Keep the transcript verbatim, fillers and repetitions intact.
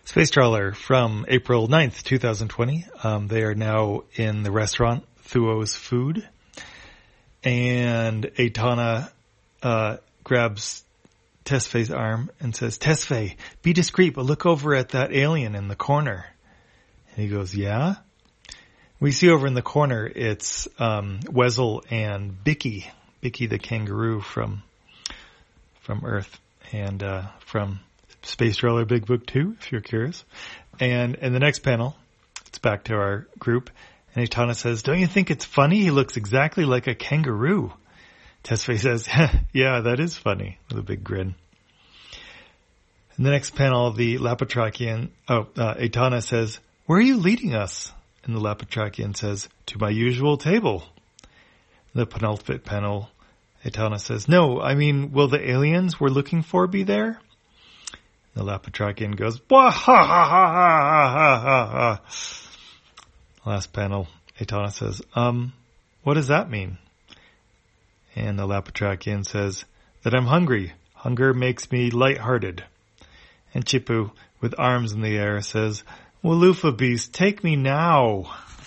Space Trawler from April ninth, twenty twenty. Um, they are now in the restaurant Thuo's Food. And Aitana uh, grabs Tesfaye's arm and says, Tesfaye, be discreet, but look over at that alien in the corner. And he goes, yeah? We see over in the corner, it's um, Wessel and Bicky. Bicky the kangaroo from from Earth and uh, from Space Trawler Big Book two, if you're curious. And in the next panel, it's back to our group. And Aitana says, don't you think it's funny? He looks exactly like a kangaroo. Tesfaye says, yeah, that is funny, with a big grin. In the next panel, the Lapatrachian, oh, uh, Aitana says, where are you leading us? And the Lapatrachian says, to my usual table. In the penultimate panel, Aitana says, no, I mean, will the aliens we're looking for be there? The Lapatrachian goes, wah ha ha ha ha ha ha ha. Last panel, Aitana says, um, what does that mean? And the Lapatrachian says, that I'm hungry. Hunger makes me lighthearted. And Chippu, with arms in the air, says, Walufa beast, take me now.